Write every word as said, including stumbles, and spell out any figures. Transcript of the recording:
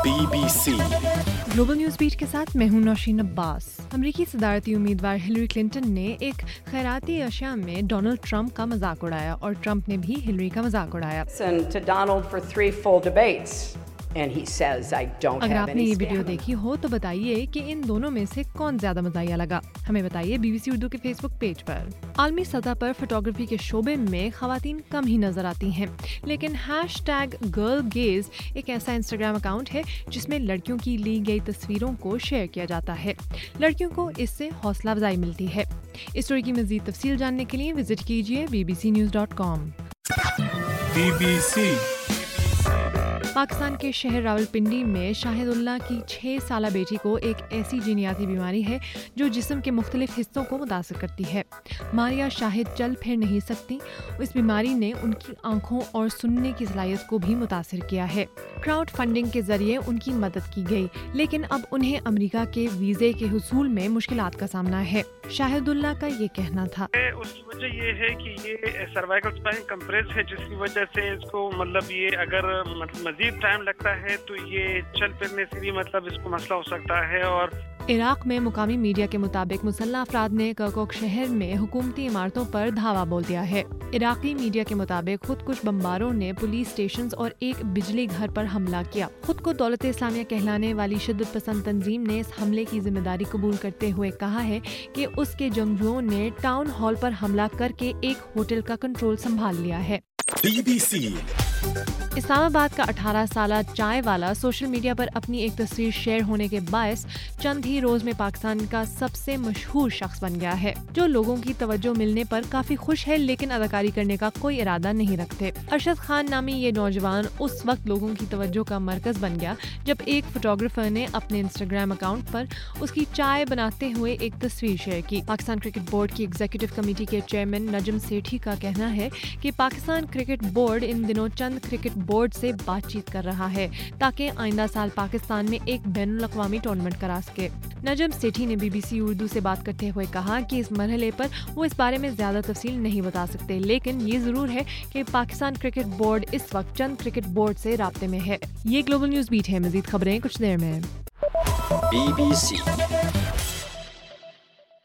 B B C global news beat के साथ मैं हूं नौशीन अब्बास। अमरीकी सदारती उम्मीदवार हिलरी क्लिंटन ने एक खैराती अशिया में डोनाल्ड ट्रंप का मजाक उड़ाया और ट्रंप ने भी हिलरी का मजाक उड़ाया। अगर आपने ये वीडियो देखी हो तो बताइए कि इन दोनों में से कौन ज्यादा मज़ाहिया लगा। हमें बताइए बीबीसी उर्दू के फेसबुक पेज पर। आलमी सतह पर फोटोग्राफी के शोबे में खवातीन कम ही नजर आती हैं, लेकिन हैश टैग गर्ल गेज एक ऐसा इंस्टाग्राम अकाउंट है जिसमें लड़कियों की ली गई तस्वीरों को शेयर किया जाता है। लड़कियों को इससे हौसला अफजाई मिलती है। इस स्टोरी की मजीद तफसील जानने के लिए विजिट कीजिए B B C news dot com. B B C Pakistan के शहर रावलपिंडी में शाहिदुल्लाह की छह साला बेटी को एक ऐसी जीनियाती बीमारी है जो जिस्म के मुख्तलिफ हिस्सों को मुतासर करती है। मारिया शाहिद चल फिर नहीं सकती। इस बीमारी ने उनकी आंखों और सुनने की सलाहियत को भी मुतासर किया है। क्राउड फंडिंग के जरिए उनकी मदद की गई, लेकिन अब उन्हें अमेरिका के वीजे के हुसूल में मुश्किलात का सामना है। शाहिदुल्लाह का ये कहना था, उसकी वजह ये है कि ये सर्वाइकल स्पाइन कंप्रेस है, जिसकी वजह से इसको मतलब ये अगर मजीद टाइम लगता है तो ये चल फिरने से भी मतलब इसको मसला हो सकता है। और इराक में मुकामी मीडिया के मुताबिक मुसल्लह अफराद ने करकुक शहर में हुकूमती इमारतों पर धावा बोल दिया है। इराकी मीडिया के मुताबिक खुद कुछ बमबारों ने पुलिस स्टेशन और एक बिजली घर पर हमला किया। खुद को दौलत इस्लामिया कहलाने वाली शिद्दत पसंद तंजीम ने इस हमले की जिम्मेदारी कबूल करते हुए कहा है कि उसके जंगजुओं ने टाउन हॉल पर हमला करके एक होटल का कंट्रोल संभाल लिया है। बी बी सी इस्लामाबाद का अठारह साला चाय वाला सोशल मीडिया पर अपनी एक तस्वीर शेयर होने के बायस चंद ही रोज में पाकिस्तान का सबसे मशहूर शख्स बन गया है, जो लोगों की तवज्जो मिलने पर काफी खुश है लेकिन अदाकारी करने का कोई इरादा नहीं रखते। अरशद खान नामी ये नौजवान उस वक्त लोगों की तवज्जो का मरकज बन गया जब एक फोटोग्राफर ने अपने इंस्टाग्राम अकाउंट पर उसकी चाय बनाते हुए एक तस्वीर शेयर की। पाकिस्तान क्रिकेट बोर्ड की एग्जीक्यूटिव कमेटी के चेयरमैन नजम सेठी का कहना है कि पाकिस्तान क्रिकेट बोर्ड इन दिनों चंद क्रिकेट बोर्ड से बातचीत कर रहा है ताकि आइंदा साल पाकिस्तान में एक बैनुल अक़वामी टूर्नामेंट करा सके। नजम सेठी ने बीबीसी उर्दू से बात करते हुए कहा कि इस मरहले पर वो इस बारे में ज्यादा तफसील नहीं बता सकते, लेकिन ये जरूर है कि पाकिस्तान क्रिकेट बोर्ड इस वक्त चंद क्रिकेट बोर्ड से राब्ते में है। ये ग्लोबल न्यूज बीट है। मजीद खबरें कुछ देर में। बी बी सी